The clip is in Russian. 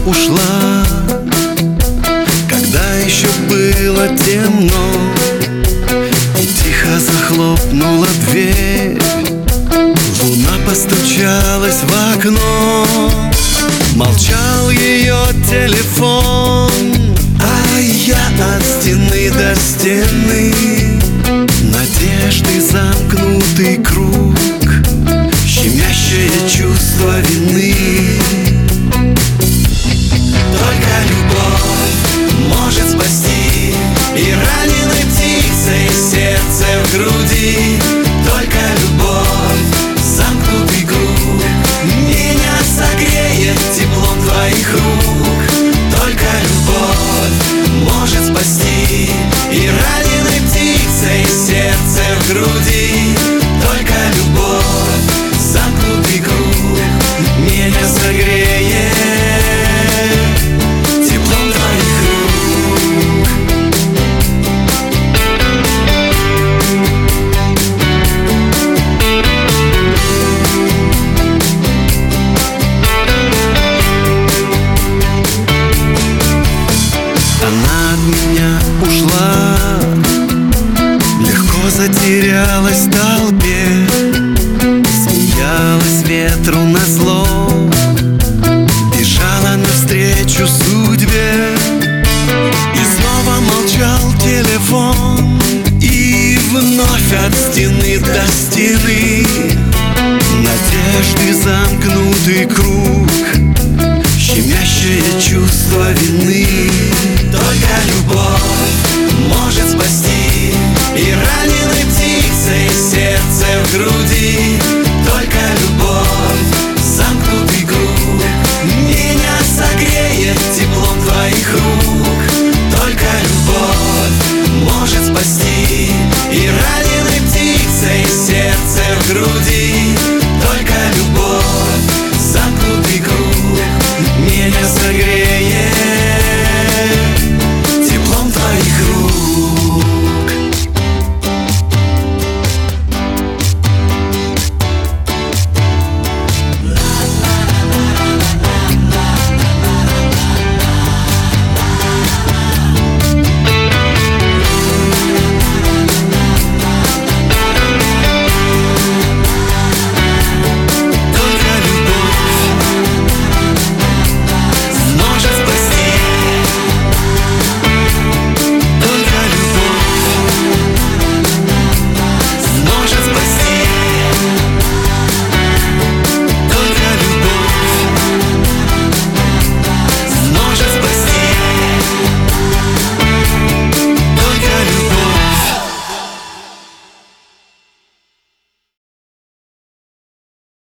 ушла, когда еще было темно, и тихо захлопнула дверь. Луна постучалась в окно, молчал ее телефон, а я от стены до стены, надежды замкнутый круг, щемящее чувство вины. Только любовь может спасти и раненой птицей сердце в груди. Только любовь, замкнутый круг, меня согреет теплом твоих рук. Только любовь может спасти и раненой птицей сердце в груди. Только любовь, замкнутый круг, меня согреет теплом твоих рук. Она от меня ушла, легко затерялась в толпе, смеялась ветру назло, бежала навстречу судьбе. И снова молчал телефон, и вновь от стены до стены, надежды замкнутый круг, щемящее чувство вины.